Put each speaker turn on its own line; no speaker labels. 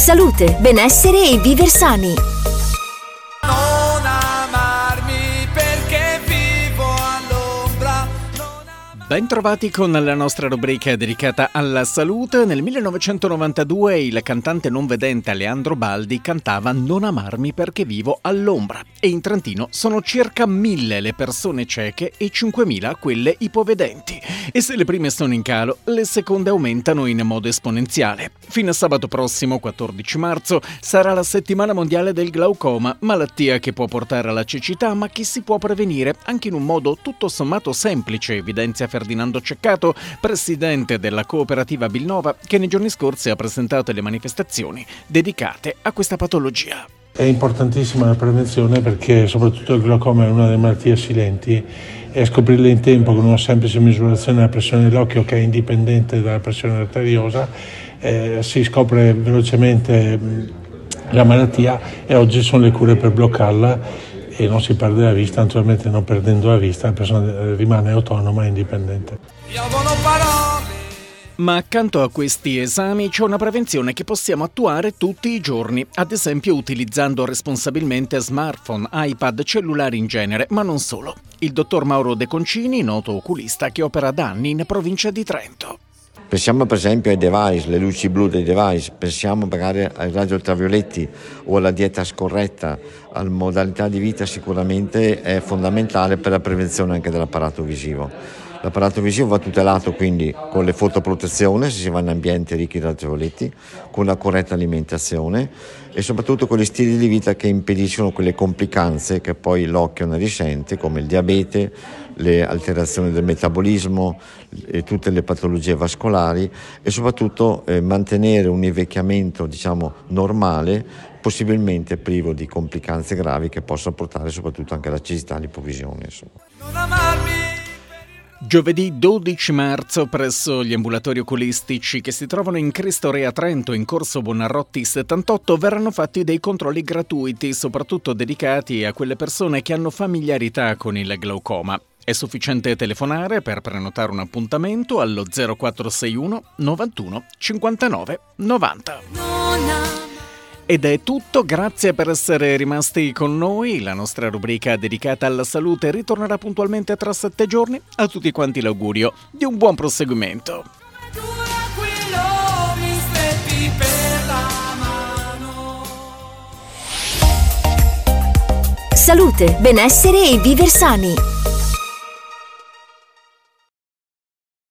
Salute, benessere e viver sani.
Non amarmi perché vivo all'ombra.
Bentrovati con la nostra rubrica dedicata alla salute. Nel 1992 il cantante non vedente Aleandro Baldi cantava "Non amarmi perché vivo all'ombra", e in Trentino sono circa 1.000 le persone cieche e 5.000 quelle ipovedenti. E se le prime sono in calo, le seconde aumentano in modo esponenziale. Fino a sabato prossimo, 14 marzo, sarà la settimana mondiale del glaucoma, malattia che può portare alla cecità ma che si può prevenire anche in un modo tutto sommato semplice, evidenzia Ferdinando Ceccato, presidente della cooperativa Bilnova, che nei giorni scorsi ha presentato le manifestazioni dedicate a questa patologia.
È importantissima la prevenzione perché soprattutto il glaucoma è una delle malattie silenti e scoprirla in tempo con una semplice misurazione della pressione dell'occhio, che è indipendente dalla pressione arteriosa, si scopre velocemente la malattia e oggi sono le cure per bloccarla e non si perde la vista. Naturalmente, non perdendo la vista, la persona rimane autonoma e indipendente.
Ma accanto a questi esami c'è una prevenzione che possiamo attuare tutti i giorni, ad esempio utilizzando responsabilmente smartphone, iPad, cellulari in genere, ma non solo. Il dottor Mauro De Concini, noto oculista che opera da anni in provincia di Trento.
Pensiamo per esempio ai device, le luci blu dei device, pensiamo magari ai raggi ultravioletti o alla dieta scorretta, alla modalità di vita. Sicuramente è fondamentale per la prevenzione anche dell'apparato visivo. L'apparato visivo va tutelato quindi con le fotoprotezione se si va in ambienti ricchi di ultravioletti, con la corretta alimentazione e soprattutto con gli stili di vita che impediscono quelle complicanze che poi l'occhio ne risente, come il diabete, le alterazioni del metabolismo e tutte le patologie vascolari, e soprattutto mantenere un invecchiamento normale, possibilmente privo di complicanze gravi che possono portare soprattutto anche alla cecità e all'ipovisione.
Giovedì 12 marzo presso gli ambulatori oculistici che si trovano in Cristo Re a Trento, in corso Buonarroti 78, verranno fatti dei controlli gratuiti, soprattutto dedicati a quelle persone che hanno familiarità con il glaucoma. È sufficiente telefonare per prenotare un appuntamento allo 0461 91 59 90. Ed è tutto, grazie per essere rimasti con noi. La nostra rubrica dedicata alla salute ritornerà puntualmente tra 7 giorni. A tutti quanti l'augurio di un buon proseguimento.
Salute, benessere e viver sani.